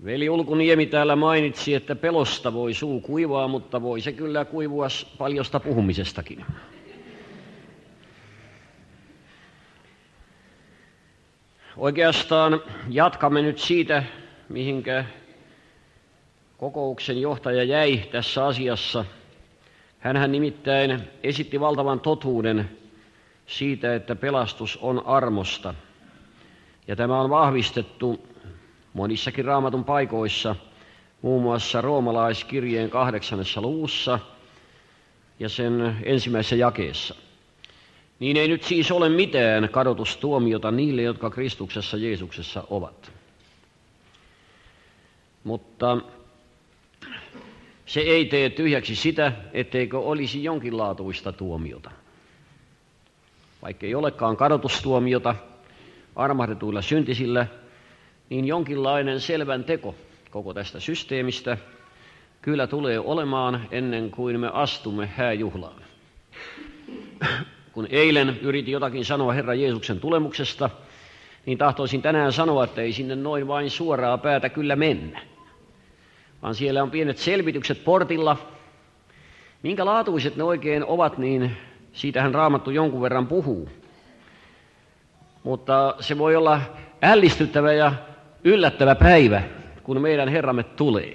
Veli Ulkuniemi täällä mainitsi, että pelosta voi suu kuivaa, mutta voi se kyllä kuivua paljosta puhumisestakin. Oikeastaan jatkamme nyt siitä, mihinkä kokouksen johtaja jäi tässä asiassa. Hänhän nimittäin esitti valtavan totuuden siitä, että pelastus on armosta. Ja tämä on vahvistettu monissakin Raamatun paikoissa, muun muassa Roomalaiskirjeen 8. luvussa ja sen 1. jakeessa. Niin ei nyt siis ole mitään kadotustuomiota niille, jotka Kristuksessa Jeesuksessa ovat. Mutta se ei tee tyhjäksi sitä, etteikö olisi jonkinlaatuista tuomiota. Vaikka ei olekaan kadotustuomiota armahdetuilla syntisillä, niin jonkinlainen selvän teko koko tästä systeemistä kyllä tulee olemaan ennen kuin me astumme hääjuhlaan. Kun eilen yritin jotakin sanoa Herran Jeesuksen tulemuksesta, niin tahtoisin tänään sanoa, että ei sinne noin vain suoraa päätä kyllä mennä. Vaan siellä on pienet selvitykset portilla. Minkä laatuiset ne oikein ovat, niin siitähän Raamattu jonkun verran puhuu. Mutta se voi olla ällistyttävä ja yllättävä päivä, kun meidän Herramme tulee.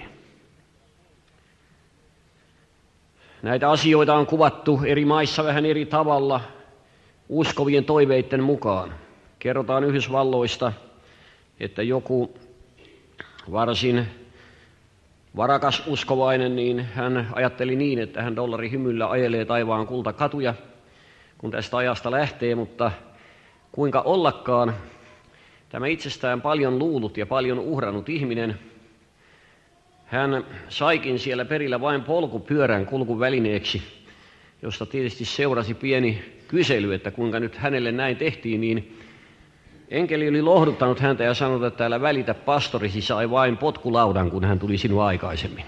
Näitä asioita on kuvattu eri maissa vähän eri tavalla uskovien toiveiden mukaan. Kerrotaan Yhdysvalloista, että joku varsin varakas uskovainen, niin hän ajatteli niin, että hän dollarihymyllä ajelee taivaan kultakatuja, kun tästä ajasta lähtee, mutta kuinka ollakaan tämä itsestään paljon luullut ja paljon uhrannut ihminen, hän saikin siellä perillä vain polkupyörän kulkuvälineeksi, josta tietysti seurasi pieni kysely, että kuinka nyt hänelle näin tehtiin, niin enkeli oli lohduttanut häntä ja sanonut, että älä välitä, pastorisi sai vain potkulaudan, kun hän tuli sinua aikaisemmin.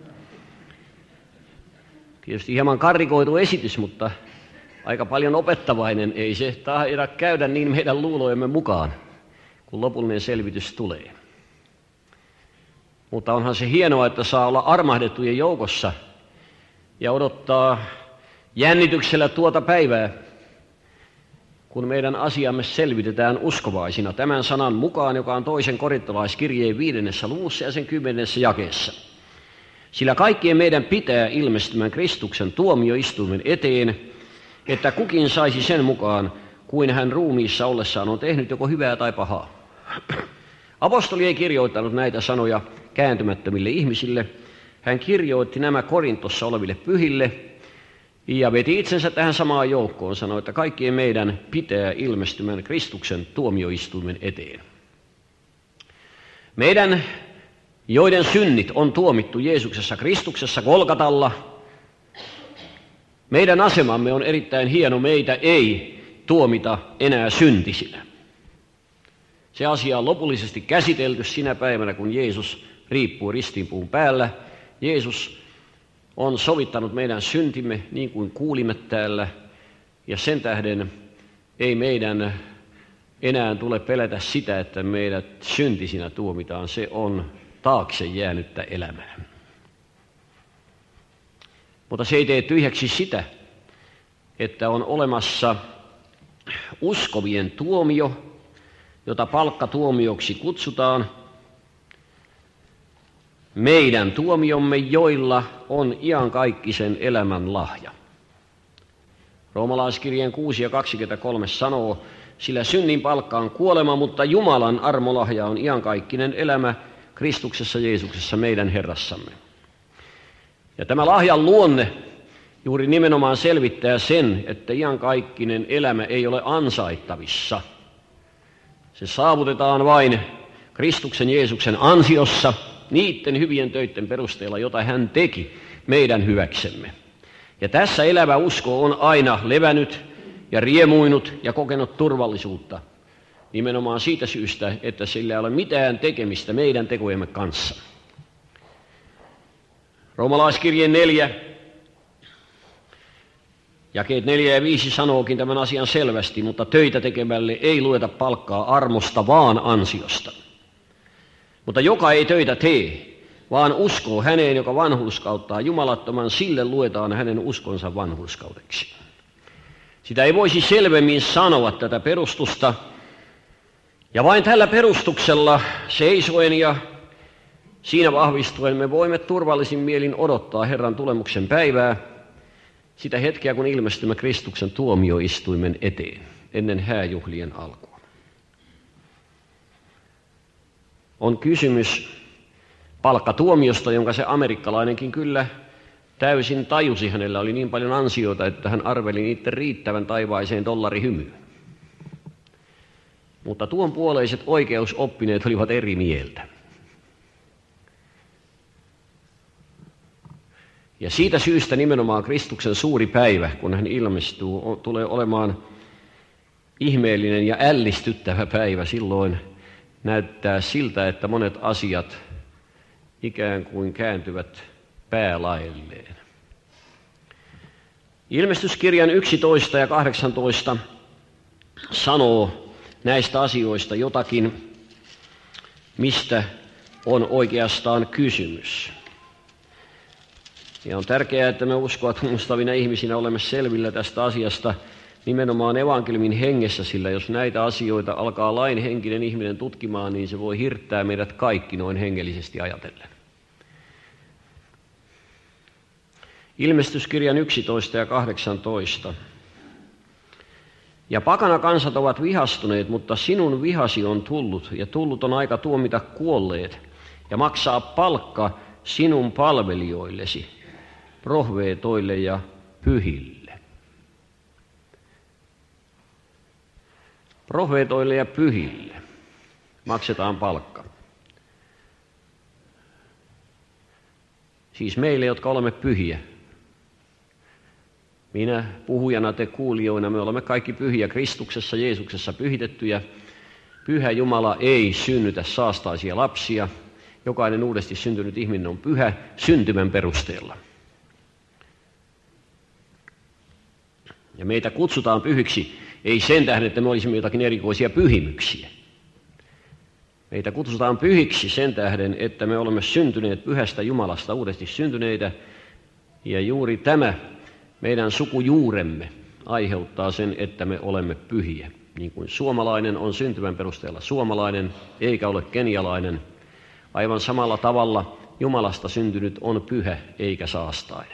Tietysti hieman karrikoitu esitys, mutta aika paljon opettavainen, ei se taida käydä niin meidän luulojemme mukaan, kun lopullinen selvitys tulee. Mutta onhan se hienoa, että saa olla armahdettujen joukossa ja odottaa jännityksellä tuota päivää, kun meidän asiamme selvitetään uskovaisina tämän sanan mukaan, joka on 2. korintolaiskirjeen 5. luvussa ja sen 10. jakeessa. Sillä kaikkien meidän pitää ilmestymään Kristuksen tuomioistuimen eteen, että kukin saisi sen mukaan, kuin hän ruumiissa ollessaan on tehnyt joko hyvää tai pahaa. Apostoli ei kirjoittanut näitä sanoja kääntymättömille ihmisille. Hän kirjoitti nämä Korintossa oleville pyhille ja veti itsensä tähän samaan joukkoon, sanoi, että kaikkien meidän pitää ilmestymään Kristuksen tuomioistuimen eteen. Meidän, joiden synnit on tuomittu Jeesuksessa Kristuksessa Golgatalla, meidän asemamme on erittäin hieno, meitä ei tuomita enää syntisinä. Se asia on lopullisesti käsitelty sinä päivänä, kun Jeesus riippuu ristiinpuun päällä. Jeesus on sovittanut meidän syntimme niin kuin kuulimme täällä, ja sen tähden ei meidän enää tule pelätä sitä, että meidät syntisinä tuomitaan. Se on taakse jäänyttä elämää. Mutta se ei tee tyhjäksi sitä, että on olemassa uskovien tuomio, jota palkkatuomioksi kutsutaan, meidän tuomiomme, joilla on iankaikkisen elämän lahja. Roomalaiskirjeen 6 ja 23 sanoo, sillä synnin palkka on kuolema, mutta Jumalan armolahja on iankaikkinen elämä Kristuksessa Jeesuksessa meidän Herrassamme. Ja tämä lahjan luonne juuri nimenomaan selvittää sen, että iankaikkinen elämä ei ole ansaittavissa. Se saavutetaan vain Kristuksen Jeesuksen ansiossa niiden hyvien töiden perusteella, jota hän teki meidän hyväksemme. Ja tässä elävä usko on aina levännyt ja riemuinut ja kokenut turvallisuutta nimenomaan siitä syystä, että sillä ei ole mitään tekemistä meidän tekojemme kanssa. Roomalaiskirjeen 4, jakeet 4 ja 5 sanookin tämän asian selvästi, mutta töitä tekemälle ei lueta palkkaa armosta, vaan ansiosta. Mutta joka ei töitä tee, vaan uskoo häneen, joka vanhurskauttaa jumalattoman, sille luetaan hänen uskonsa vanhurskaudeksi. Sitä ei voisi selvemmin sanoa tätä perustusta, ja vain tällä perustuksella seisoen ja siinä vahvistuen me voimme turvallisin mielin odottaa Herran tulemuksen päivää, sitä hetkeä kun ilmestymme Kristuksen tuomioistuimen eteen ennen hääjuhlien alkua. On kysymys palkkatuomiosta, jonka se amerikkalainenkin kyllä täysin tajusi. Hänellä oli niin paljon ansioita, että hän arveli niiden riittävän taivaiseen dollarihymyyn. Mutta tuon puoleiset oikeusoppineet olivat eri mieltä. Ja siitä syystä nimenomaan Kristuksen suuri päivä, kun hän ilmestyy, tulee olemaan ihmeellinen ja ällistyttävä päivä. Silloin näyttää siltä, että monet asiat ikään kuin kääntyvät päälaelleen. Ilmestyskirjan 11 ja 18 sanoo näistä asioista jotakin, mistä on oikeastaan kysymys. Ja on tärkeää, että me uskoa tunnustavina ihmisinä olemme selvillä tästä asiasta nimenomaan evankeliumin hengessä, sillä jos näitä asioita alkaa lainhenkinen ihminen tutkimaan, niin se voi hirttää meidät kaikki noin hengellisesti ajatellen. Ilmestyskirjan 11 ja 18. Ja pakanakansat ovat vihastuneet, mutta sinun vihasi on tullut, ja tullut on aika tuomita kuolleet, ja maksaa palkka sinun palvelijoillesi, profeetoille ja pyhille. Profeetoille ja pyhille maksetaan palkka. Siis meille, jotka olemme pyhiä. Minä puhujana, te kuulijoina, me olemme kaikki pyhiä Kristuksessa, Jeesuksessa pyhitettyjä. Pyhä Jumala ei synnytä saastaisia lapsia. Jokainen uudesti syntynyt ihminen on pyhä syntymän perusteella. Ja meitä kutsutaan pyhiksi, ei sen tähden, että me olisimme jotakin erikoisia pyhimyksiä. Meitä kutsutaan pyhiksi sen tähden, että me olemme syntyneet pyhästä Jumalasta, uudesti syntyneitä. Ja juuri tämä meidän sukujuuremme aiheuttaa sen, että me olemme pyhiä. Niin kuin suomalainen on syntymän perusteella suomalainen, eikä ole kenialainen. Aivan samalla tavalla Jumalasta syntynyt on pyhä, eikä saastainen.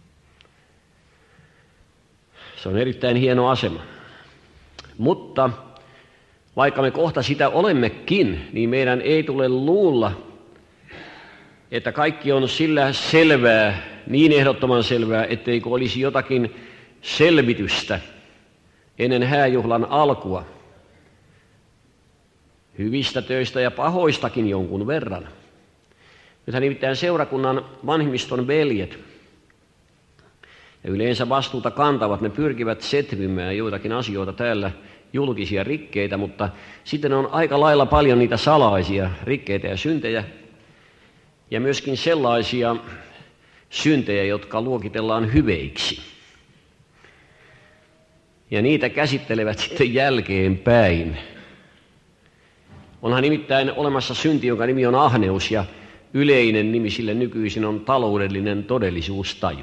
Se on erittäin hieno asema. Mutta vaikka me kohta sitä olemmekin, niin meidän ei tule luulla, että kaikki on sillä selvää, niin ehdottoman selvää, etteikö olisi jotakin selvitystä ennen hääjuhlan alkua. Hyvistä töistä ja pahoistakin jonkun verran. Nythän nimittäin seurakunnan vanhimmiston veljet, ja yleensä vastuuta kantavat, ne pyrkivät setvimään joitakin asioita täällä, julkisia rikkeitä, mutta sitten on aika lailla paljon niitä salaisia rikkeitä ja syntejä, ja myöskin sellaisia syntejä, jotka luokitellaan hyveiksi. Ja niitä käsittelevät sitten jälkeenpäin. Onhan nimittäin olemassa synti, jonka nimi on ahneus, ja yleinen nimi sille nykyisin on taloudellinen todellisuustaju.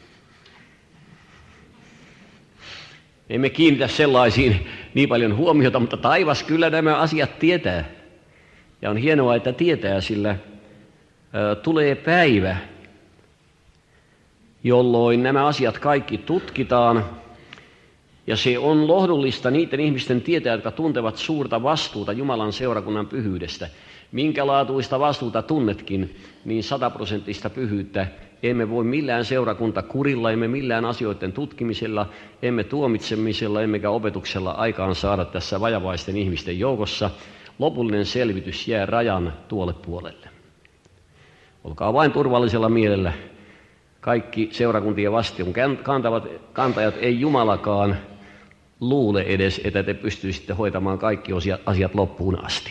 Emme kiinnitä sellaisiin niin paljon huomiota, mutta taivas kyllä nämä asiat tietää. Ja on hienoa, että tietää, sillä tulee päivä, jolloin nämä asiat kaikki tutkitaan. Ja se on lohdullista niiden ihmisten tietää, jotka tuntevat suurta vastuuta Jumalan seurakunnan pyhyydestä. Minkälaatuista vastuuta tunnetkin, niin 100% pyhyyttä emme voi millään seurakuntakurilla, emme millään asioiden tutkimisella, emme tuomitsemisella, emmekä opetuksella aikaan saada tässä vajavaisten ihmisten joukossa. Lopullinen selvitys jää rajan tuolle puolelle. Olkaa vain turvallisella mielellä. Kaikki seurakuntien vastuun kantajat ei Jumalakaan luule edes, että te pystyisitte hoitamaan kaikki asiat loppuun asti.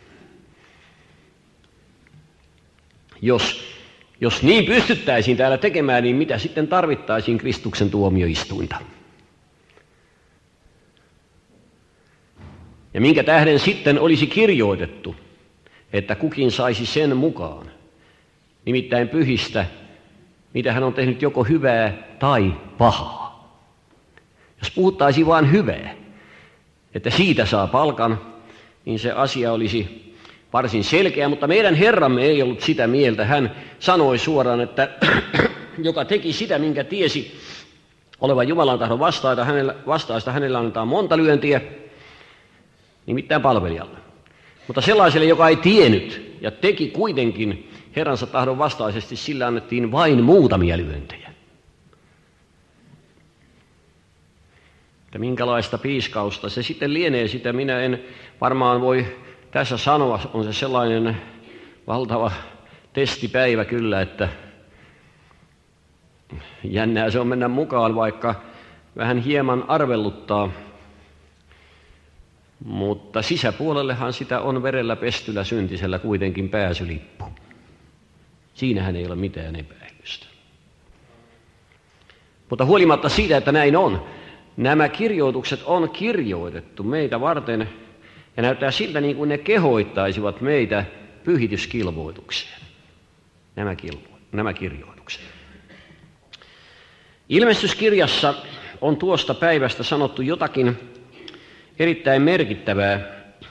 Jos niin pystyttäisiin täällä tekemään, niin mitä sitten tarvittaisiin Kristuksen tuomioistuinta? Ja minkä tähden sitten olisi kirjoitettu, että kukin saisi sen mukaan, nimittäin pyhistä, mitä hän on tehnyt joko hyvää tai pahaa. Jos puhuttaisiin vain hyvää, että siitä saa palkan, niin se asia olisi varsin selkeä, mutta meidän Herramme ei ollut sitä mieltä. Hän sanoi suoraan, että joka teki sitä, minkä tiesi olevan Jumalan tahdon vastaista, hänellä annetaan monta lyöntiä, nimittäin palvelijalle. Mutta sellaiselle, joka ei tiennyt ja teki kuitenkin Herransa tahdon vastaisesti, sillä annettiin vain muutamia lyöntejä. Että minkälaista piiskausta se sitten lienee, sitä minä en varmaan voi tässä sanoa. On se sellainen valtava testipäivä kyllä, että jännää se on mennä mukaan, vaikka vähän hieman arvelluttaa. Mutta sisäpuolellehan sitä on verellä pestyllä syntisellä kuitenkin pääsylippu. Siinähän ei ole mitään epäilystä. Mutta huolimatta siitä, että näin on, nämä kirjoitukset on kirjoitettu meitä varten ja näyttää siltä niin kuin ne kehoittaisivat meitä pyhityskilvoitukseen. Nämä kirjoitukset. Ilmestyskirjassa on tuosta päivästä sanottu jotakin erittäin merkittävää.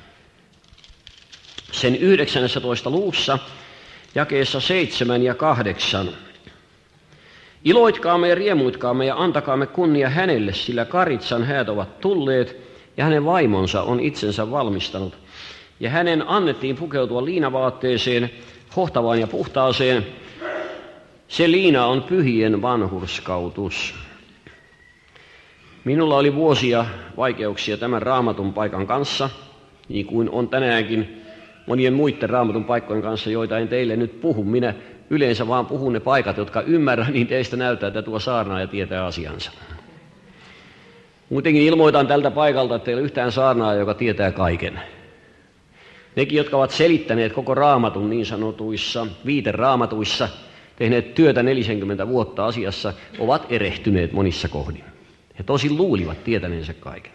Sen 19. luvussa, jakeessa 7 ja 8. Iloitkaamme ja riemuitkaamme ja antakaamme kunnia hänelle, sillä Karitsan häät ovat tulleet ja hänen vaimonsa on itsensä valmistanut. Ja hänen annettiin pukeutua liinavaatteeseen, hohtavaan ja puhtaaseen. Se liina on pyhien vanhurskautus. Minulla oli vuosia vaikeuksia tämän raamatun paikan kanssa, niin kuin on tänäänkin monien muiden raamatun paikkojen kanssa, joita en teille nyt puhu. Minä yleensä vaan puhun ne paikat, jotka ymmärrän, niin teistä näyttää, että tuo saarnaaja tietää asiansa. Muutenkin ilmoitan tältä paikalta, että ei ole yhtään saarnaajaa, joka tietää kaiken. Nekin, jotka ovat selittäneet koko raamatun niin sanotuissa viiteraamatuissa, tehneet työtä 40 vuotta asiassa, ovat erehtyneet monissa kohdin. He tosin luulivat tietäneensä kaiken.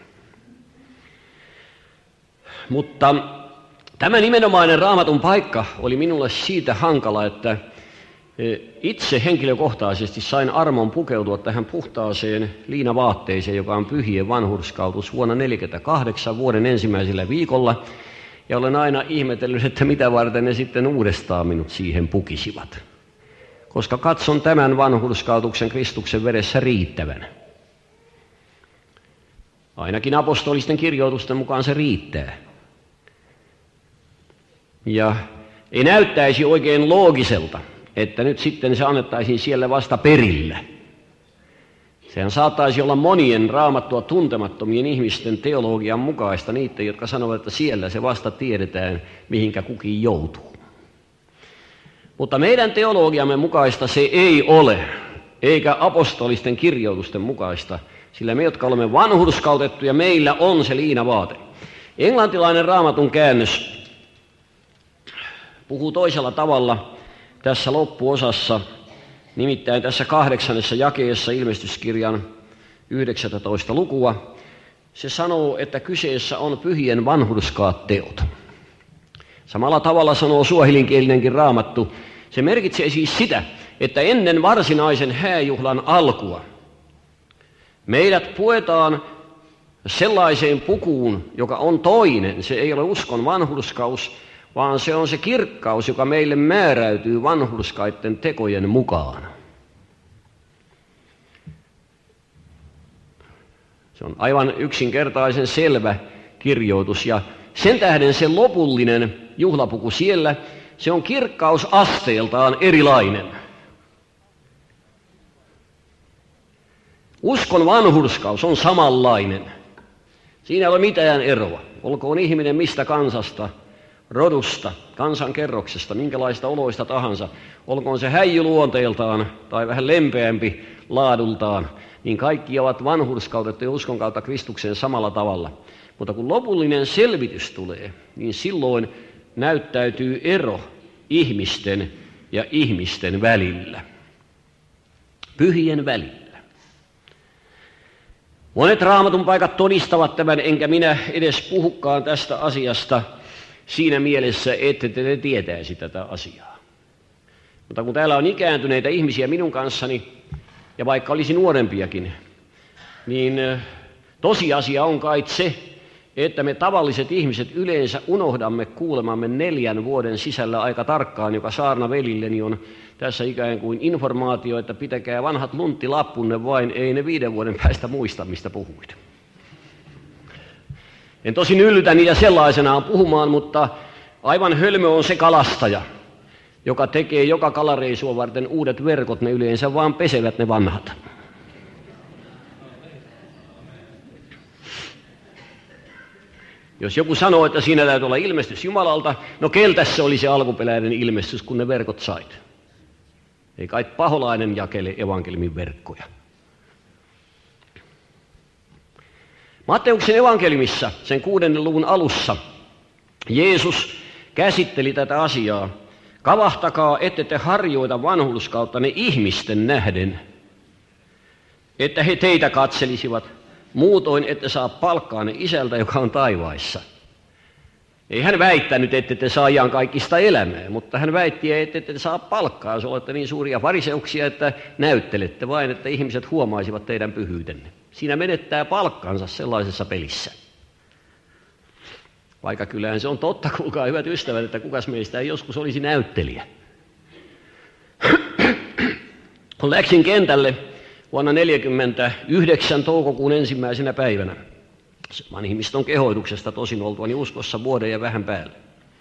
Mutta tämä nimenomainen raamatun paikka oli minulle siitä hankala, että itse henkilökohtaisesti sain armon pukeutua tähän puhtaaseen liinavaatteeseen, joka on pyhien vanhurskautus vuonna 1948 vuoden ensimmäisellä viikolla. Ja olen aina ihmetellyt, että mitä varten ne sitten uudestaan minut siihen pukisivat. Koska katson tämän vanhurskautuksen Kristuksen veressä riittävän. Ainakin apostolisten kirjoitusten mukaan se riittää. Ja ei näyttäisi oikein loogiselta, että nyt sitten se annettaisiin siellä vasta perillä. Sehän saattaisi olla monien raamattua tuntemattomien ihmisten teologian mukaista, niiden, jotka sanovat, että siellä se vasta tiedetään, mihinkä kukin joutuu. Mutta meidän teologiamme mukaista se ei ole, eikä apostolisten kirjoitusten mukaista, sillä me, jotka olemme vanhurskautettuja, meillä on se liinavaate. Englantilainen raamatun käännös puhuu toisella tavalla tässä loppuosassa, nimittäin tässä 8. jakeessa ilmestyskirjan 19. lukua. Se sanoo, että kyseessä on pyhien vanhurskaat teot. Samalla tavalla sanoo suahilinkielinenkin raamattu. Se merkitsee siis sitä, että ennen varsinaisen hääjuhlan alkua meidät puetaan sellaiseen pukuun, joka on toinen. Se ei ole uskon vanhurskaus, vaan se on se kirkkaus, joka meille määräytyy vanhurskaiden tekojen mukaan. Se on aivan yksinkertaisen selvä kirjoitus, ja sen tähden se lopullinen juhlapuku siellä, se on kirkkausasteeltaan erilainen. Uskon vanhurskaus on samanlainen. Siinä ei ole mitään eroa. Olkoon ihminen mistä kansasta, rodusta, kansankerroksesta, minkälaista oloista tahansa. Olkoon se häijyluonteeltaan tai vähän lempeämpi laadultaan, niin kaikki ovat vanhurskautettuja uskon kautta Kristukseen samalla tavalla. Mutta kun lopullinen selvitys tulee, niin silloin näyttäytyy ero ihmisten ja ihmisten välillä. Pyhien välillä. Monet raamatun paikat todistavat tämän, enkä minä edes puhukaan tästä asiasta siinä mielessä, että te tietäisi tätä asiaa. Mutta kun täällä on ikääntyneitä ihmisiä minun kanssani, ja vaikka olisi nuorempiakin, niin tosiasia on kai se, että me tavalliset ihmiset yleensä unohdamme kuulemamme 4 vuoden sisällä aika tarkkaan, joka saarnavelilleni on tässä ikään kuin informaatio, että pitäkää vanhat lunttilappunne vain, ei ne 5 vuoden päästä muista, mistä puhuit. En tosin yllytä niitä sellaisenaan puhumaan, mutta aivan hölmö on se kalastaja, joka tekee joka kalareisua varten uudet verkot, ne yleensä vaan pesevät ne vanhat. Jos joku sanoo, että siinä täytyy olla ilmestys Jumalalta, no keltä se oli se alkuperäinen ilmestys, kun ne verkot sait? Ei kai paholainen jakele evankeliumin verkkoja. Matteuksen evankeliumissa, sen 6. luvun alussa, Jeesus käsitteli tätä asiaa. Kavahtakaa, ette te harjoita vanhurskauttanne ihmisten nähden, että he teitä katselisivat, muutoin ette saa palkkaanne isältä, joka on taivaissa. Ei hän väittänyt, että te saa iankaikkista elämää, mutta hän väitti, että te saa palkkaa, jos olette niin suuria fariseuksia, että näyttelette vain, että ihmiset huomaisivat teidän pyhyytenne. Siinä menettää palkkansa sellaisessa pelissä. Vaikka kyllähän se on totta, kuulkaa hyvät ystävät, että kukas meistä ei joskus olisi näyttelijä. Kun läksin kentälle vuonna 1949 toukokuun 1. päivänä, vanhimmiston kehoituksesta tosin oltuani uskossa vuoden ja vähän päälle,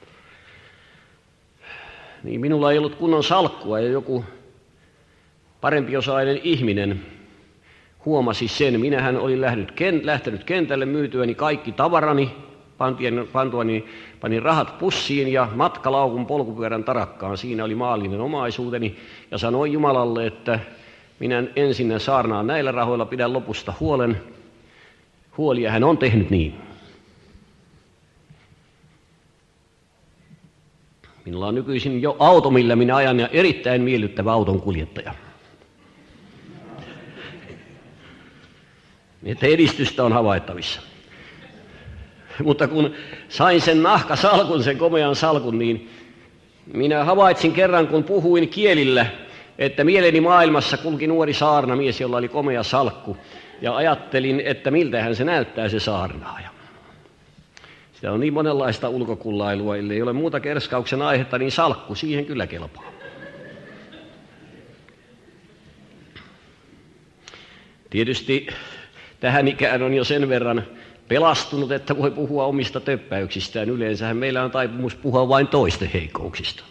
niin minulla ei ollut kunnon salkkua ja joku parempiosainen ihminen huomasi sen. Minähän olin lähtenyt kentälle myytyäni kaikki tavarani, panin rahat pussiin ja matkalaukun polkupyörän tarakkaan. Siinä oli maallinen omaisuuteni ja sanoin Jumalalle, että minä ensin saarnaan näillä rahoilla, pidän lopusta huoli, ja hän on tehnyt niin. Minulla on nykyisin jo auto, millä minä ajan, ja erittäin miellyttävä auton kuljettaja. Että edistystä on havaittavissa. Mutta kun sain sen nahkasalkun, sen komean salkun, niin minä havaitsin kerran, kun puhuin kielillä, että mieleni maailmassa kulki nuori saarnamies, jolla oli komea salkku, ja ajattelin, että miltähän se näyttää se saarnaaja. Sitä on niin monenlaista ulkokullailua, ellei ole muuta kerskauksen aihetta, niin salkku siihen kyllä kelpaa. Tietysti tähän ikään on jo sen verran pelastunut, että voi puhua omista töppäyksistään. Yleensähän meillä on taipumus puhua vain toisten heikkouksista.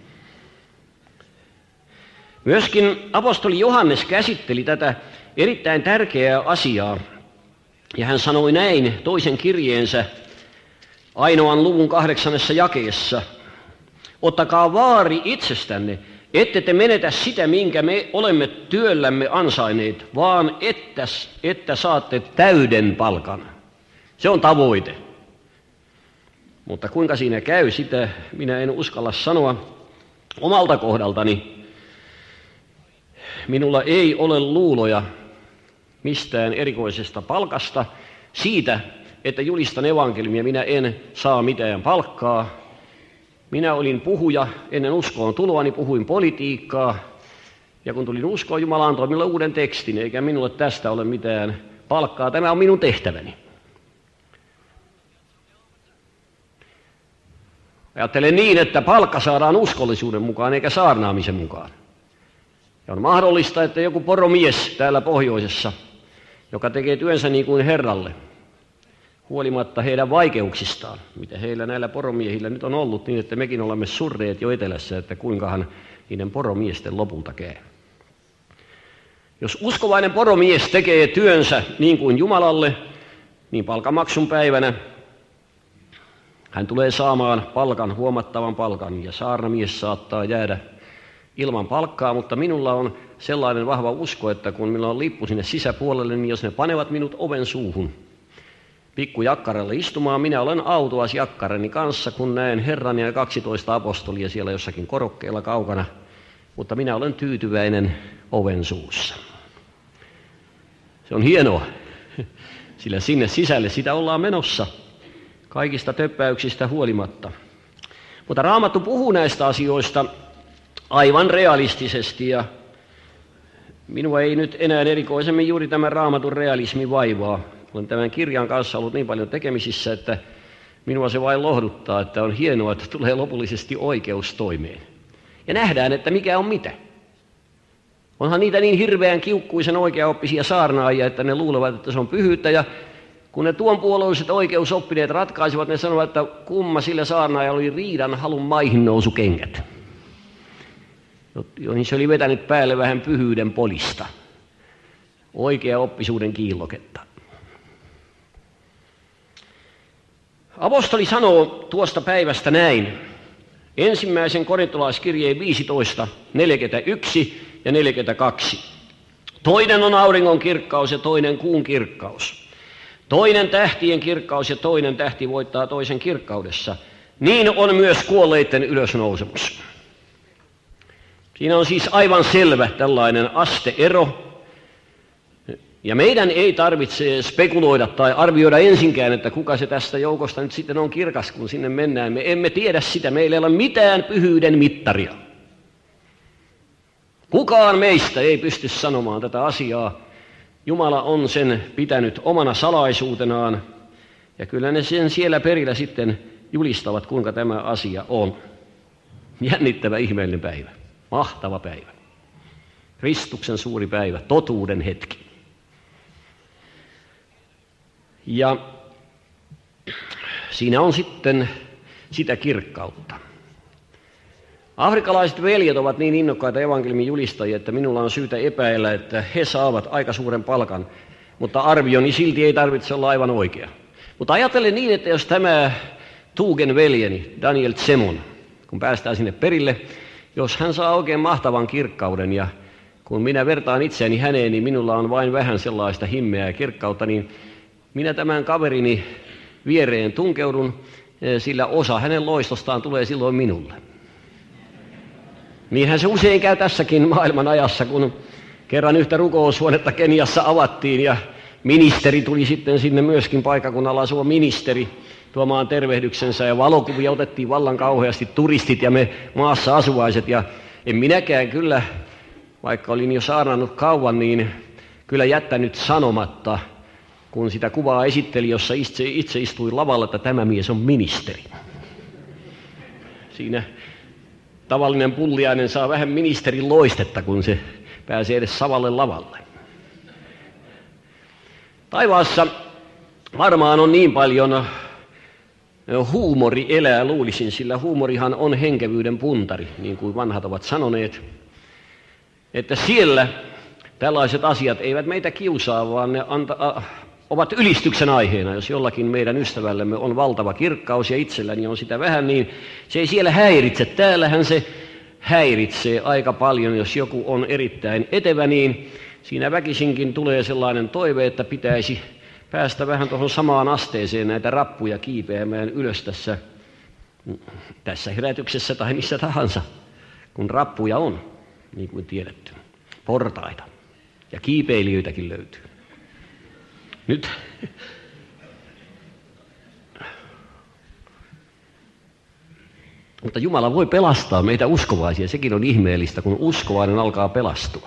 Myöskin apostoli Johannes käsitteli tätä erittäin tärkeää asiaa, ja hän sanoi näin toisen kirjeensä ainoan luvun 8. jakeessa: ottakaa vaari itsestänne, ette te menetä sitä, minkä me olemme työllämme ansainneet, vaan että saatte täyden palkan. Se on tavoite. Mutta kuinka siinä käy, sitä minä en uskalla sanoa omalta kohdaltani. Minulla ei ole luuloja mistään erikoisesta palkasta, siitä, että julistan evankeliumia, minä en saa mitään palkkaa. Minä olin puhuja ennen uskoon tuloani, puhuin politiikkaa, ja kun tulin uskoon, Jumala antoi minulle uuden tekstin, eikä minulle tästä ole mitään palkkaa. Tämä on minun tehtäväni. Ajattelen niin, että palkka saadaan uskollisuuden mukaan eikä saarnaamisen mukaan. Ja on mahdollista, että joku poromies täällä pohjoisessa, joka tekee työnsä niin kuin Herralle, huolimatta heidän vaikeuksistaan, mitä heillä näillä poromiehillä nyt on ollut, niin että mekin olemme surreet jo etelässä, että kuinkahan niiden poromiesten lopulta käy. Jos uskovainen poromies tekee työnsä niin kuin Jumalalle, niin palkanmaksun päivänä hän tulee saamaan palkan, huomattavan palkan, ja saarnamies saattaa jäädä ilman palkkaa, mutta minulla on sellainen vahva usko, että kun minulla on lippu sinne sisäpuolelle, niin jos ne panevat minut oven suuhun pikkujakkaralle istumaan, minä olen autuas jakkarani kanssa, kun näen Herran ja 12 apostolia siellä jossakin korokkeella kaukana, mutta minä olen tyytyväinen oven suussa. Se on hienoa, sillä sinne sisälle sitä ollaan menossa kaikista töppäyksistä huolimatta. Mutta Raamattu puhuu näistä asioista aivan realistisesti ja minua ei nyt enää erikoisemmin juuri tämä Raamatun realismi vaivaa. Olen tämän kirjan kanssa ollut niin paljon tekemisissä, että minua se vain lohduttaa, että on hienoa, että tulee lopullisesti oikeus toimeen. Ja nähdään, että mikä on mitä. Onhan niitä niin hirveän kiukkuisen oikeaoppisia saarnaajia, että ne luulevat, että se on pyhyyttä. Ja kun ne tuon puolueiset oikeusoppineet ratkaisivat, ne sanovat, että kumma sillä saarnaajalla oli riidan halun maihin nousukengät, joihin se oli vetänyt päälle vähän pyhyyden polista, oikeaoppisuuden kiilloketta. Apostoli sanoo tuosta päivästä näin, ensimmäisen korintolaiskirjeen 15, 41 ja 42. Toinen on auringon kirkkaus ja toinen kuun kirkkaus. Toinen tähtien kirkkaus ja toinen tähti voittaa toisen kirkkaudessa. Niin on myös kuolleiden ylösnousemus. Siinä on siis aivan selvä tällainen asteero. Ja meidän ei tarvitse spekuloida tai arvioida ensinkään, että kuka se tästä joukosta nyt sitten on kirkas, kun sinne mennään. Me emme tiedä sitä. Meillä ei ole mitään pyhyyden mittaria. Kukaan meistä ei pysty sanomaan tätä asiaa. Jumala on sen pitänyt omana salaisuutenaan. Ja kyllä ne sen siellä perillä sitten julistavat, kuinka tämä asia on. Jännittävä, ihmeellinen päivä. Mahtava päivä. Kristuksen suuri päivä, totuuden hetki. Ja siinä on sitten sitä kirkkautta. Afrikkalaiset veljet ovat niin innokkaita evankeliumin julistajia, että minulla on syytä epäillä, että he saavat aika suuren palkan, mutta arvioni silti ei tarvitse olla aivan oikea. Mutta ajattelen niin, että jos tämä Tuugen veljeni, Daniel Tsemon, kun päästään sinne perille, jos hän saa oikein mahtavan kirkkauden ja kun minä vertaan itseäni häneen, niin minulla on vain vähän sellaista himmeää kirkkautta, niin minä tämän kaverini viereen tunkeudun, sillä osa hänen loistostaan tulee silloin minulle. Niinhän se usein käy tässäkin maailman ajassa, kun kerran yhtä rukoushuonetta Keniassa avattiin ja ministeri tuli sitten sinne myöskin paikkakunnalla asuva ministeri tuomaan tervehdyksensä ja valokuvia otettiin vallan kauheasti, turistit ja me maassa asuvaiset ja en minäkään kyllä, vaikka olin jo saarnannut kauan, niin kyllä jättänyt sanomatta, kun sitä kuvaa esitteli, jossa itse istui lavalla, että tämä mies on ministeri. Siinä tavallinen pulliainen saa vähän ministerin loistetta, kun se pääsee edes savalle lavalle. Taivaassa varmaan on niin paljon huumori elää, luulisin, sillä huumorihan on henkevyyden puntari, niin kuin vanhat ovat sanoneet, että siellä tällaiset asiat eivät meitä kiusaa, vaan ne ovat ylistyksen aiheena. Jos jollakin meidän ystävällemme on valtava kirkkaus ja itselläni on sitä vähän, niin se ei siellä häiritse. Täällähän se häiritsee aika paljon, jos joku on erittäin etevä, niin siinä väkisinkin tulee sellainen toive, että pitäisi päästä vähän tuohon samaan asteeseen näitä rappuja kiipeämään ylös tässä herätyksessä tai missä tahansa, kun rappuja on, niin kuin tiedetty, portaita ja kiipeilijöitäkin löytyy. Nyt mutta Jumala voi pelastaa meitä uskovaisia. Sekin on ihmeellistä, kun uskovainen alkaa pelastua.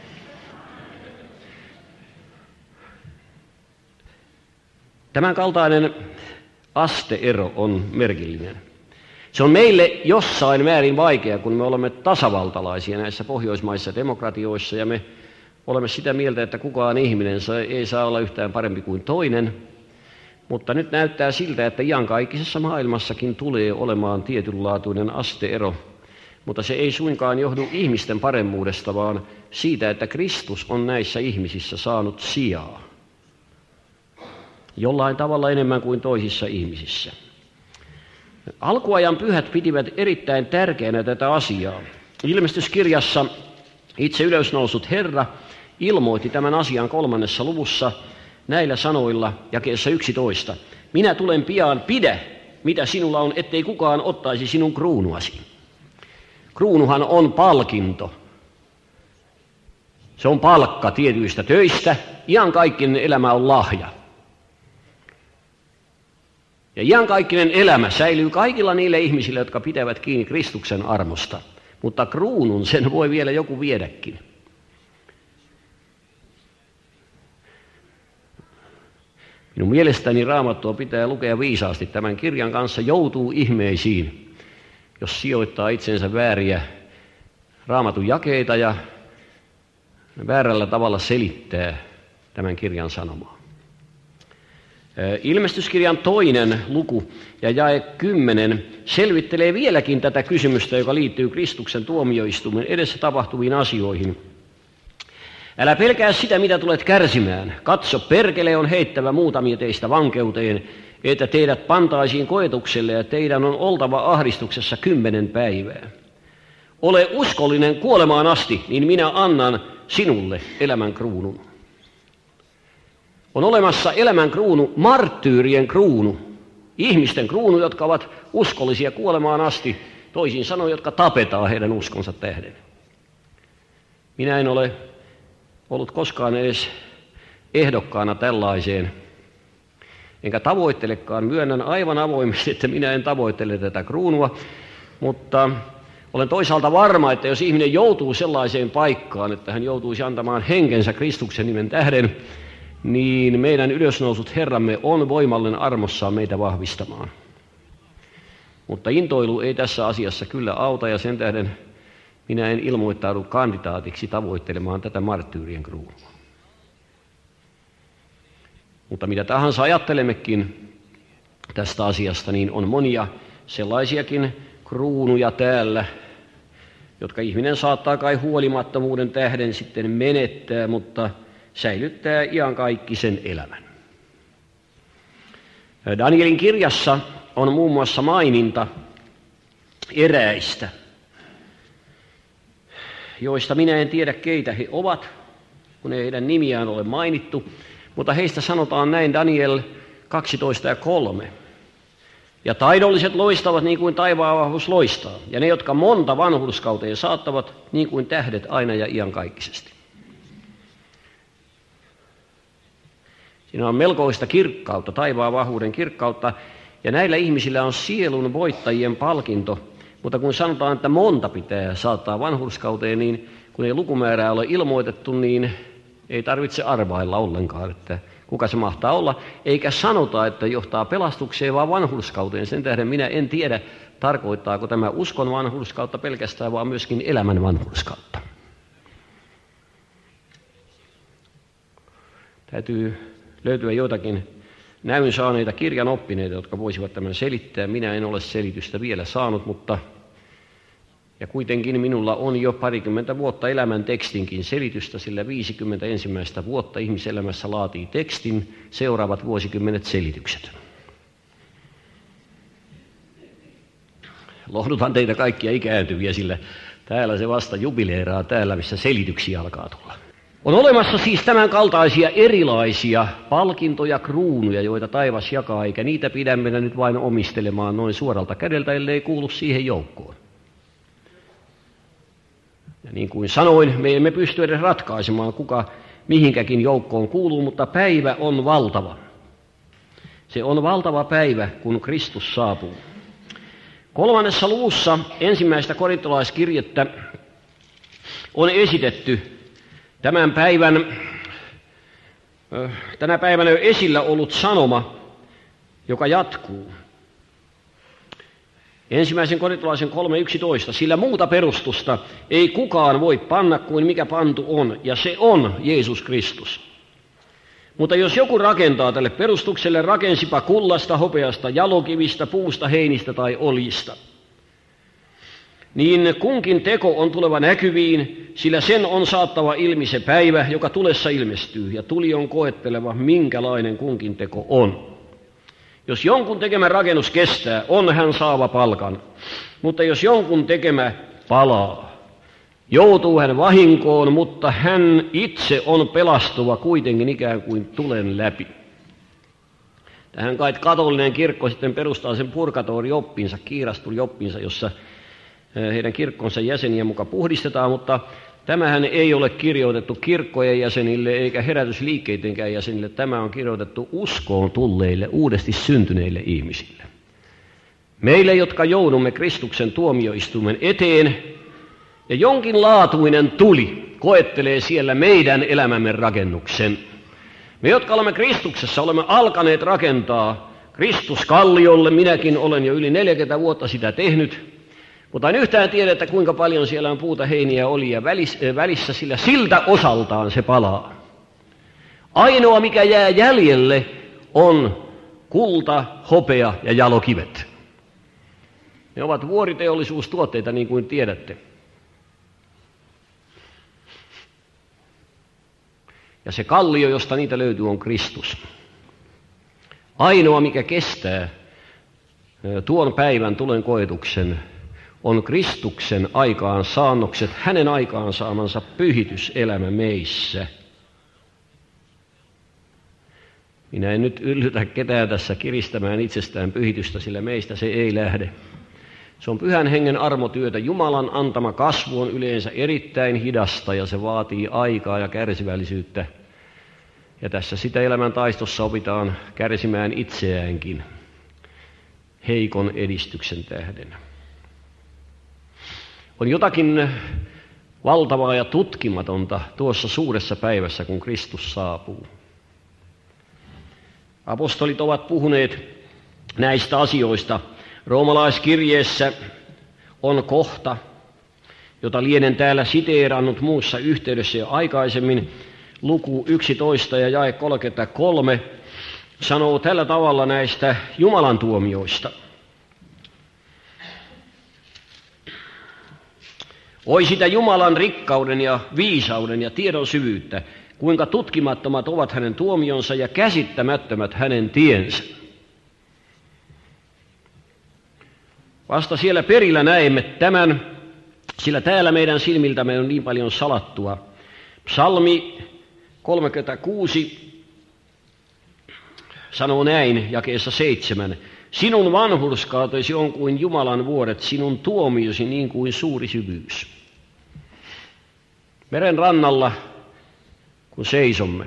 Tämän kaltainen asteero on merkillinen. Se on meille jossain määrin vaikea, kun me olemme tasavaltalaisia näissä pohjoismaissa demokratioissa ja me olemme sitä mieltä, että kukaan ihminen ei saa olla yhtään parempi kuin toinen, mutta nyt näyttää siltä, että iankaikkisessa maailmassakin tulee olemaan tietynlaatuinen asteero, mutta se ei suinkaan johdu ihmisten paremmuudesta, vaan siitä, että Kristus on näissä ihmisissä saanut sijaa. Jollain tavalla enemmän kuin toisissa ihmisissä. Alkuajan pyhät pitivät erittäin tärkeänä tätä asiaa. Ilmestyskirjassa itse ylösnousut Herra ilmoitti tämän asian 3. luvussa näillä sanoilla jakeessa 11. Minä tulen pian, pidä mitä sinulla on, ettei kukaan ottaisi sinun kruunuasi. Kruunuhan on palkinto. Se on palkka tietyistä töistä. Iankaikkinen elämä on lahja. Ja iankaikkinen elämä säilyy kaikilla niille ihmisille, jotka pitävät kiinni Kristuksen armosta. Mutta kruunun sen voi vielä joku viedäkin. Minun mielestäni Raamattua pitää lukea viisaasti. Tämän kirjan kanssa joutuu ihmeisiin, jos sijoittaa itsensä vääriä Raamatun jakeita ja väärällä tavalla selittää tämän kirjan sanomaa. Ilmestyskirjan 2. luku ja jae 10 selvittelee vieläkin tätä kysymystä, joka liittyy Kristuksen tuomioistuimen edessä tapahtuviin asioihin. Älä pelkää sitä, mitä tulet kärsimään. Katso, perkele on heittävä muutamia teistä vankeuteen, että teidät pantaisiin koetukselle ja teidän on oltava ahdistuksessa 10 päivää. Ole uskollinen kuolemaan asti, niin minä annan sinulle elämän kruunun. On olemassa elämän kruunu, marttyyrien kruunu, ihmisten kruunu, jotka ovat uskollisia kuolemaan asti, toisin sanoen, jotka tapetaan heidän uskonsa tähden. Minä en ole ollut koskaan edes ehdokkaana tällaiseen, enkä tavoittelekaan. Myönnän aivan avoimesti, että minä en tavoittele tätä kruunua, mutta olen toisaalta varma, että jos ihminen joutuu sellaiseen paikkaan, että hän joutuisi antamaan henkensä Kristuksen nimen tähden, niin meidän ylösnousut Herramme on voimallinen armossaan meitä vahvistamaan. Mutta intoilu ei tässä asiassa kyllä auta, ja sen tähden minä en ilmoittaudu kandidaatiksi tavoittelemaan tätä marttyyrien kruunua. Mutta mitä tahansa ajattelemmekin tästä asiasta, niin on monia sellaisiakin kruunuja täällä, jotka ihminen saattaa kai huolimattomuuden tähden sitten menettää, mutta säilyttää iankaikkisen elämän. Danielin kirjassa on muun muassa maininta eräistä, joista minä en tiedä keitä he ovat, kun ei heidän nimiään ole mainittu, mutta heistä sanotaan näin Daniel 12:3. Ja taidolliset loistavat niin kuin taivaan vahvuus loistaa, ja ne, jotka monta vanhurskauteen saattavat niin kuin tähdet aina ja iankaikkisesti. Siinä on melkoista kirkkautta, taivaan vahvuuden kirkkautta, ja näillä ihmisillä on sielun voittajien palkinto, mutta kun sanotaan, että monta pitää saattaa vanhurskauteen, niin kun ei lukumäärää ole ilmoitettu, niin ei tarvitse arvailla ollenkaan, että kuka se mahtaa olla, eikä sanota, että johtaa pelastukseen, vaan vanhurskauteen. Sen tähden minä en tiedä, tarkoittaako tämä uskon vanhurskautta pelkästään, vaan myöskin elämän vanhurskautta. Täytyy löytyä joitakin näyn saaneita kirjan oppineita, jotka voisivat tämän selittää. Minä en ole selitystä vielä saanut, mutta ja kuitenkin minulla on jo 20 vuotta elämän tekstinkin selitystä, sillä 51 vuotta ihmiselämässä laatii tekstin, seuraavat vuosikymmenet selitykset. Lohdutan teitä kaikkia ikääntyviä, sillä täällä se vasta jubileeraa täällä, missä selityksiä alkaa tulla. On olemassa siis tämän kaltaisia erilaisia palkintoja, kruunuja, joita taivas jakaa, eikä niitä pidä mennä nyt vain omistelemaan noin suoralta kädeltä, ellei kuulu siihen joukkoon. Ja niin kuin sanoin, me emme pysty edes ratkaisemaan, kuka mihinkäkin joukkoon kuuluu, mutta päivä on valtava. Se on valtava päivä, kun Kristus saapuu. 3. luvussa 1. korintolaiskirjettä on esitetty tänä päivänä jo esillä ollut sanoma, joka jatkuu. 1. korintolaisen 3:11, sillä muuta perustusta ei kukaan voi panna kuin mikä pantu on, ja se on Jeesus Kristus. Mutta jos joku rakentaa tälle perustukselle, rakensipa kullasta, hopeasta, jalokivistä, puusta, heinistä tai oljista, niin kunkin teko on tuleva näkyviin, sillä sen on saattava ilmi se päivä, joka tulessa ilmestyy, ja tuli on koetteleva, minkälainen kunkin teko on. Jos jonkun tekemä rakennus kestää, on hän saava palkan, mutta jos jonkun tekemä palaa, joutuu hän vahinkoon, mutta hän itse on pelastuva kuitenkin ikään kuin tulen läpi. Tähän kai katolinen kirkko sitten perustaa sen purgatorioppinsa, kiirastulioppinsa, jossa heidän kirkkonsa jäseniä muka puhdistetaan, mutta Tämähän ei ole kirjoitettu kirkkojen jäsenille eikä herätysliikkeitenkään jäsenille. Tämä on kirjoitettu uskoon tulleille, uudesti syntyneille ihmisille. Meille, jotka joudumme Kristuksen tuomioistuimen eteen, ja jonkinlaatuinen tuli koettelee siellä meidän elämämme rakennuksen. Me, jotka olemme Kristuksessa, olemme alkaneet rakentaa Kristuskalliolle. Minäkin olen jo yli 40 vuotta sitä tehnyt. Mutta en yhtään tiedä, että kuinka paljon siellä on puuta, heiniä, olia välissä, sillä siltä osaltaan se palaa. Ainoa, mikä jää jäljelle, on kulta, hopea ja jalokivet. Ne ovat vuoriteollisuustuotteita, niin kuin tiedätte. Ja se kallio, josta niitä löytyy, on Kristus. Ainoa, mikä kestää tuon päivän tulen koetuksen, on Kristuksen aikaansaannokset, hänen aikaansaamansa pyhityselämä meissä. Minä en nyt yllytä ketään tässä kiristämään itsestään pyhitystä, sillä meistä se ei lähde. Se on Pyhän Hengen armotyötä. Jumalan antama kasvu on yleensä erittäin hidasta ja se vaatii aikaa ja kärsivällisyyttä. Ja tässä sitä elämän taistossa opitaan kärsimään itseäänkin heikon edistyksen tähden. On jotakin valtavaa ja tutkimatonta tuossa suuressa päivässä, kun Kristus saapuu. Apostolit ovat puhuneet näistä asioista. Roomalaiskirjeessä on kohta, jota lienen täällä siteerannut muussa yhteydessä jo aikaisemmin. Luku 11 ja jae 33 sanoo tällä tavalla näistä Jumalan tuomioista. Oi sitä Jumalan rikkauden ja viisauden ja tiedon syvyyttä, kuinka tutkimattomat ovat hänen tuomionsa ja käsittämättömät hänen tiensä. Vasta siellä perillä näemme tämän, sillä täällä meidän silmiltämme on niin paljon salattua. Psalmi 36 sanoo näin jakeessa 7. Sinun vanhurskautesi on kuin Jumalan vuodet, sinun tuomiosi niin kuin suuri syvyys. Meren rannalla, kun seisomme.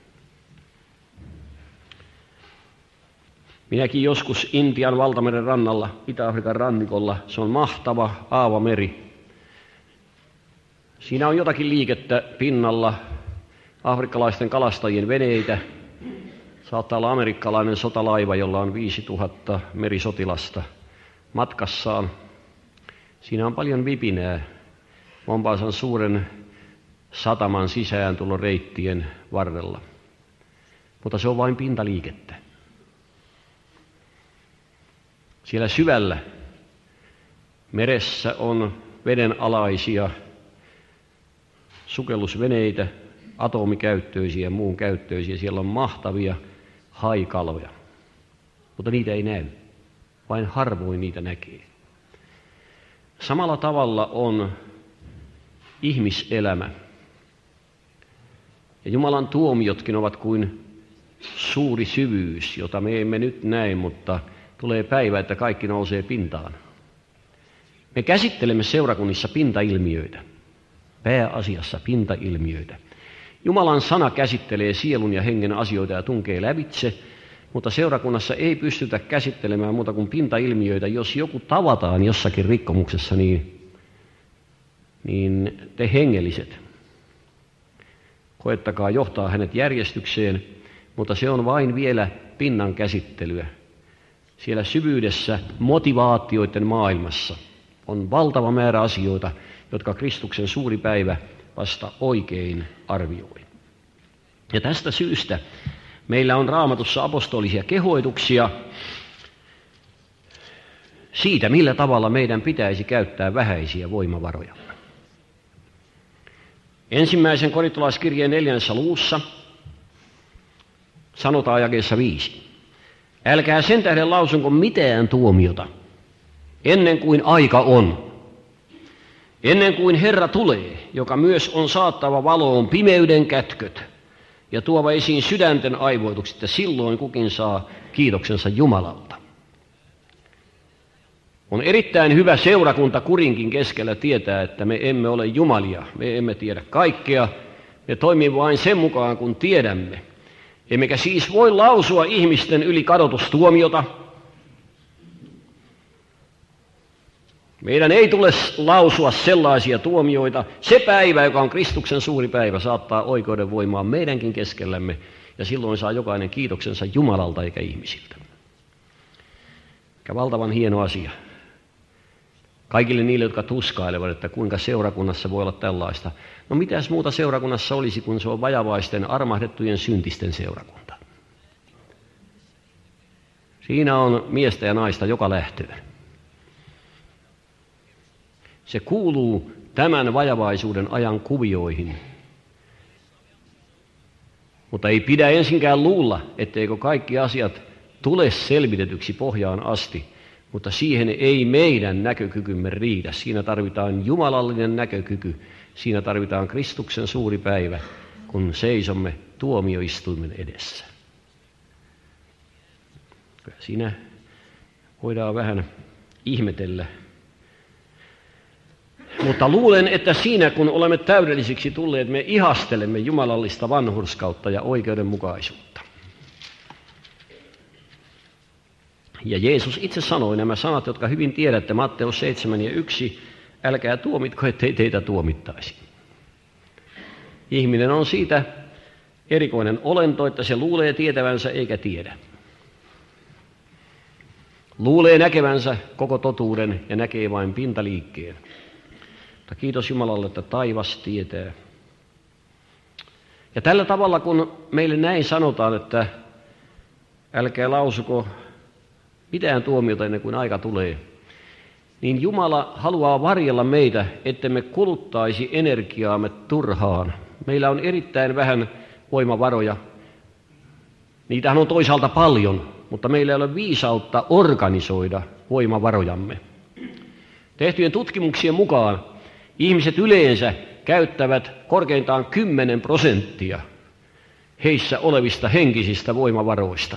Minäkin joskus Intian valtameren rannalla, Itä-Afrikan rannikolla, se on mahtava aavameri. Siinä on jotakin liikettä pinnalla, afrikkalaisten kalastajien veneitä. Saattaa olla amerikkalainen sotalaiva, jolla on 5000 merisotilasta matkassaan. Siinä on paljon vipinää Mombasan suuren sataman sisääntuloreittien varrella. Mutta se on vain pintaliikettä. Siellä syvällä meressä on vedenalaisia sukellusveneitä, atomikäyttöisiä ja muun käyttöisiä. Siellä on mahtavia haikalvoja, mutta niitä ei näy. Vain harvoin niitä näkee. Samalla tavalla on ihmiselämä. Ja Jumalan tuomiotkin ovat kuin suuri syvyys, jota me emme nyt näe, mutta tulee päivä, että kaikki nousee pintaan. Me käsittelemme seurakunnissa pintailmiöitä, pääasiassa pintailmiöitä. Jumalan sana käsittelee sielun ja hengen asioita ja tunkee lävitse, mutta seurakunnassa ei pystytä käsittelemään muuta kuin pintailmiöitä. Jos joku tavataan jossakin rikkomuksessa, niin te hengelliset, koettakaa johtaa hänet järjestykseen, mutta se on vain vielä pinnan käsittelyä. Siellä syvyydessä, motivaatioiden maailmassa on valtava määrä asioita, jotka Kristuksen suuri päivä vasta oikein arvioi. Ja tästä syystä meillä on Raamatussa apostolisia kehoituksia siitä, millä tavalla meidän pitäisi käyttää vähäisiä voimavaroja. Ensimmäisen korintolaiskirjeen 4. luvussa sanotaan jakeessa 5. Älkää sen tähden lausunko mitään tuomiota, ennen kuin aika on. Ennen kuin Herra tulee, joka myös on saattava valoon pimeyden kätköt ja tuova esiin sydänten aivoitukset, ja silloin kukin saa kiitoksensa Jumalalta. On erittäin hyvä seurakunta kurinkin keskellä tietää, että me emme ole jumalia, me emme tiedä kaikkea, me toimimme vain sen mukaan, kun tiedämme. Emmekä siis voi lausua ihmisten yli kadotustuomiota. Meidän ei tule lausua sellaisia tuomioita. Se päivä, joka on Kristuksen suuri päivä, saattaa oikeuden voimaa meidänkin keskellämme, ja silloin saa jokainen kiitoksensa Jumalalta eikä ihmisiltä. Mikä valtavan hieno asia. Kaikille niille, jotka tuskailevat, että kuinka seurakunnassa voi olla tällaista. No mitäs muuta seurakunnassa olisi, kun se on vajavaisten, armahdettujen syntisten seurakunta. Siinä on miestä ja naista joka lähtöön. Se kuuluu tämän vajavaisuuden ajan kuvioihin. Mutta ei pidä ensinkään luulla, etteikö kaikki asiat tule selvitetyksi pohjaan asti, mutta siihen ei meidän näkökykymme riitä. Siinä tarvitaan jumalallinen näkökyky, siinä tarvitaan Kristuksen suuri päivä, kun seisomme tuomioistuimen edessä. Siinä voidaan vähän ihmetellä. Mutta luulen, että siinä kun olemme täydellisiksi tulleet, me ihastelemme jumalallista vanhurskautta ja oikeudenmukaisuutta. Ja Jeesus itse sanoi nämä sanat, jotka hyvin tiedätte, Matteus 7:1, älkää tuomitko, ettei teitä tuomittaisi. Ihminen on siitä erikoinen olento, että se luulee tietävänsä eikä tiedä. Luulee näkevänsä koko totuuden ja näkee vain pintaliikkeen. Mutta kiitos Jumalalle, että taivas tietää. Ja tällä tavalla, kun meille näin sanotaan, että älkää lausuko mitään tuomiota ennen kuin aika tulee, niin Jumala haluaa varjella meitä, ettemme kuluttaisi energiaamme turhaan. Meillä on erittäin vähän voimavaroja. Niitähän on toisaalta paljon, mutta meillä ei ole viisautta organisoida voimavarojamme. Tehtyjen tutkimuksien mukaan ihmiset yleensä käyttävät korkeintaan 10% heissä olevista henkisistä voimavaroista.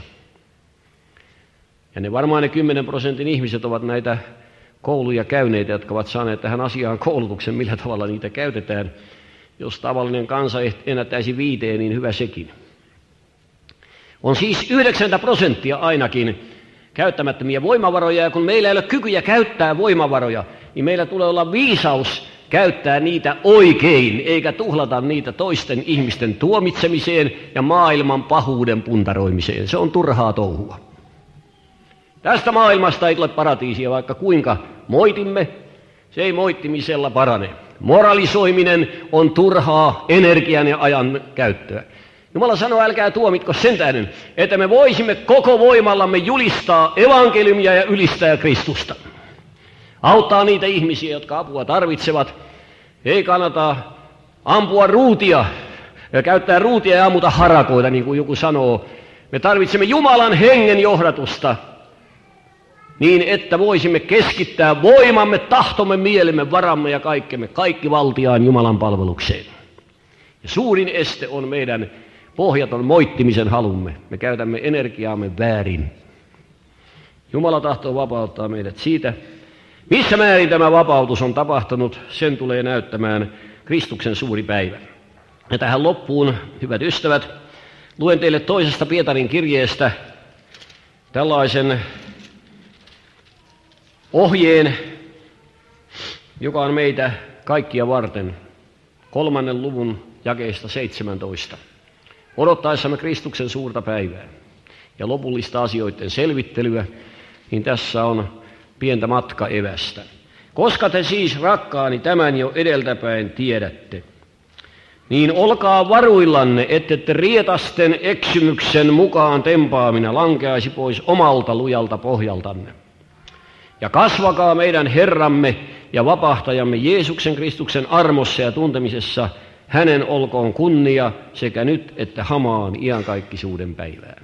Ja ne varmaan ne 10% ihmiset ovat näitä kouluja käyneitä, jotka ovat saaneet tähän asiaan koulutuksen, millä tavalla niitä käytetään. Jos tavallinen kansa ennättäisi 5, niin hyvä sekin. On siis 90% ainakin käyttämättömiä voimavaroja, ja kun meillä ei ole kykyjä käyttää voimavaroja, niin meillä tulee olla viisaus käyttää niitä oikein, eikä tuhlata niitä toisten ihmisten tuomitsemiseen ja maailman pahuuden puntaroimiseen. Se on turhaa touhua. Tästä maailmasta ei tule paratiisia, vaikka kuinka moitimme, se ei moittimisella parane. Moralisoiminen on turhaa energian ja ajan käyttöä. Jumala sanoo, älkää tuomitko sen tähden, että me voisimme koko voimallamme julistaa evankeliumia ja ylistää Kristusta. Auttaa niitä ihmisiä, jotka apua tarvitsevat. Ei kannata ampua ruutia ja käyttää ruutia ja ammuta harakoita, niin kuin joku sanoo. Me tarvitsemme Jumalan hengen johdatusta niin, että voisimme keskittää voimamme, tahtomme, mielemme, varamme ja kaikkemme, kaikki valtiaan Jumalan palvelukseen. Ja suurin este on meidän pohjaton moittimisen halumme. Me käytämme energiaamme väärin. Jumala tahtoo vapauttaa meidät siitä. Missä määrin tämä vapautus on tapahtunut, sen tulee näyttämään Kristuksen suuri päivä. Ja tähän loppuun, hyvät ystävät, luen teille toisesta Pietarin kirjeestä tällaisen ohjeen, joka on meitä kaikkia varten, 3. luvun jakeesta 17. Odottaessamme Kristuksen suurta päivää ja lopullista asioiden selvittelyä, niin tässä on pientä matkaevästä. Koska te siis, rakkaani, tämän jo edeltäpäin tiedätte, niin olkaa varuillanne, ettette rietasten eksymyksen mukaan tempaamina lankeaisi pois omalta lujalta pohjaltanne. Ja kasvakaa meidän Herramme ja vapahtajamme Jeesuksen Kristuksen armossa ja tuntemisessa, hänen olkoon kunnia sekä nyt että hamaan iankaikkisuuden päivään.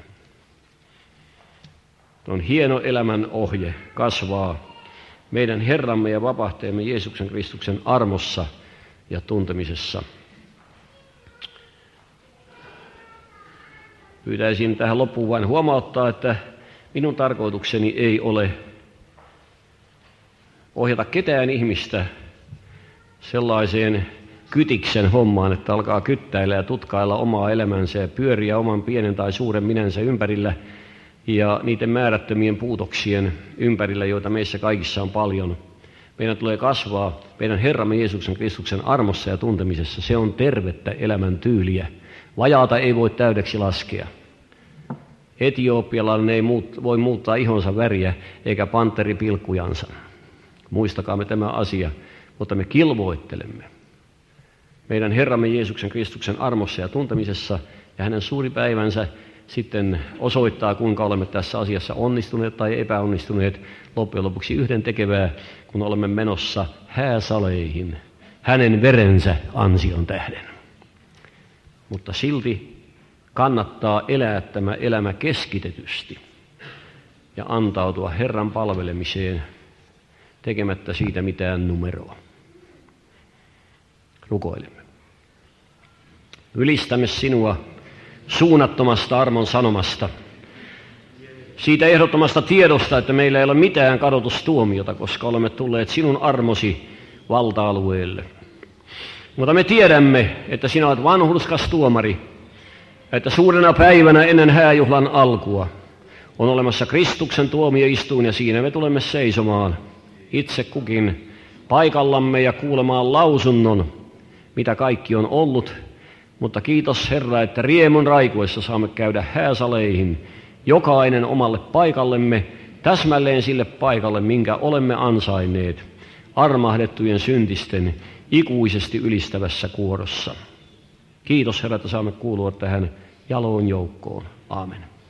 On hieno elämän ohje kasvaa meidän Herramme ja vapahtajamme Jeesuksen Kristuksen armossa ja tuntemisessa. Pyytäisin tähän loppuun vain huomauttaa, että minun tarkoitukseni ei ole ohjata ketään ihmistä sellaiseen kytiksen hommaan, että alkaa kyttäillä ja tutkailla omaa elämänsä ja pyöriä oman pienen tai suuren minänsä ympärillä ja niiden määrättömien puutoksien ympärillä, joita meissä kaikissa on paljon. Meidän tulee kasvaa meidän Herramme Jeesuksen Kristuksen armossa ja tuntemisessa. Se on tervettä elämäntyyliä. Vajaata ei voi täydeksi laskea. Etiopialainen ei voi muuttaa ihonsa väriä eikä panteri pilkkujansa. Muistakaamme tämä asia, mutta me kilvoittelemme meidän Herramme Jeesuksen Kristuksen armossa ja tuntemisessa, ja hänen suuri päivänsä sitten osoittaa, kuinka olemme tässä asiassa onnistuneet tai epäonnistuneet loppujen lopuksi yhdentekevää, kun olemme menossa hääsaleihin hänen verensä ansion tähden. Mutta silti kannattaa elää tämä elämä keskitetysti ja antautua Herran palvelemiseen tekemättä siitä mitään numeroa. Rukoilemme. Ylistämme sinua suunnattomasta armon sanomasta, siitä ehdottomasta tiedosta, että meillä ei ole mitään kadotustuomiota, koska olemme tulleet sinun armosi valta-alueelle. Mutta me tiedämme, että sinä olet vanhurskas tuomari, että suurena päivänä ennen hääjuhlan alkua on olemassa Kristuksen tuomioistuin, ja siinä me tulemme seisomaan itse kukin paikallamme ja kuulemaan lausunnon, mitä kaikki on ollut. Mutta kiitos Herra, että riemun raikuessa saamme käydä hääsaleihin, jokainen omalle paikallemme, täsmälleen sille paikalle, minkä olemme ansainneet, armahdettujen syntisten ikuisesti ylistävässä kuorossa. Kiitos Herra, että saamme kuulua tähän jaloon joukkoon. Aamen.